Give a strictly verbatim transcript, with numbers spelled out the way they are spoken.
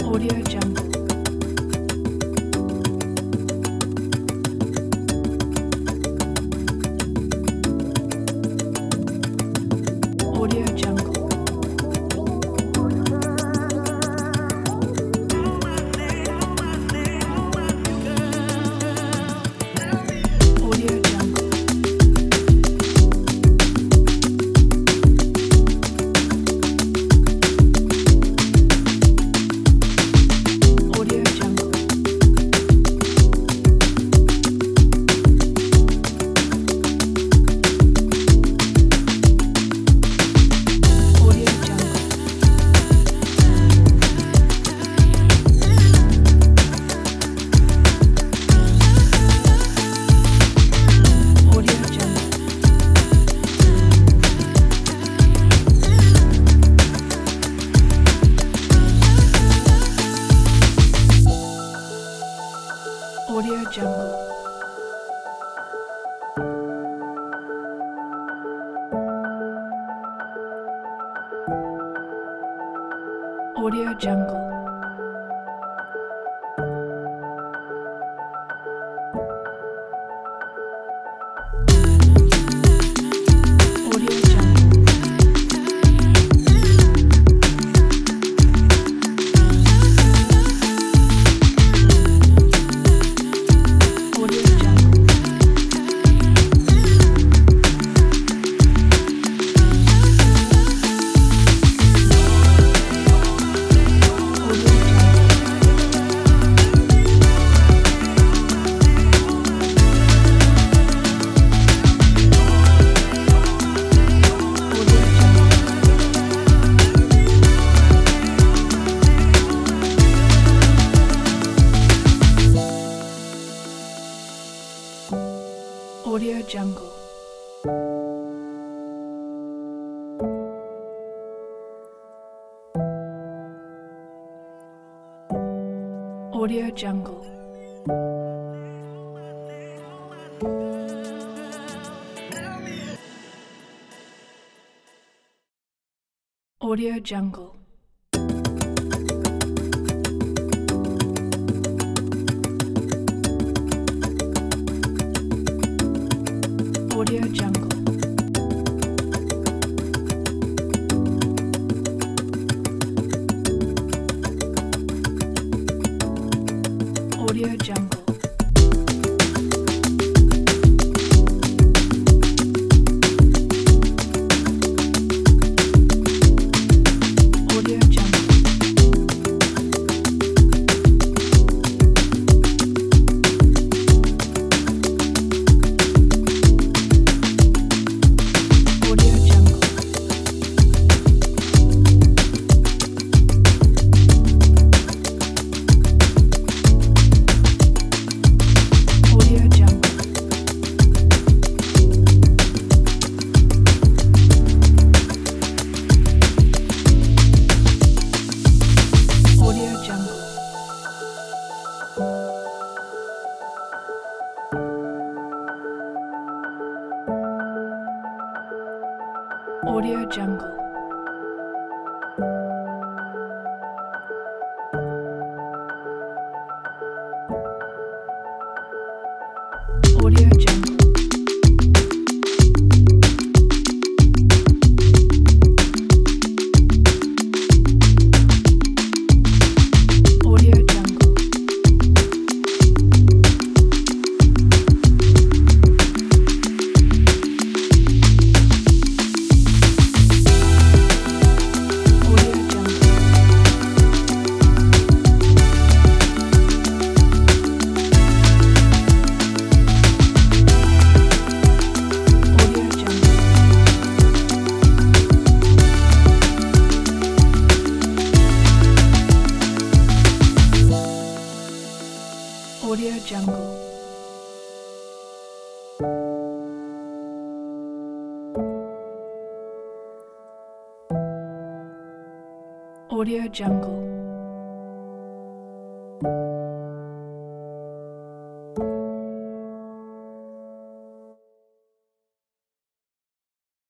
Audio Jungle. Audio Jungle. Audio Jungle. Audio Jungle. Audio Jungle. Audio Jungle. Audio Jungle. Audio Jungle. Audio Jungle. Audio Jungle. Audio Audio Jungle. Audio Jungle. Audio Jungle. Audio Jungle. Audio Jungle. Audio Jungle. Audio Jungle. Audio Jungle. Audio Jungle. Audio Jungle. Audio Jungle. Audio Jungle. Audio Jungle. Audio Jungle. Audio Jungle. Audio Jungle.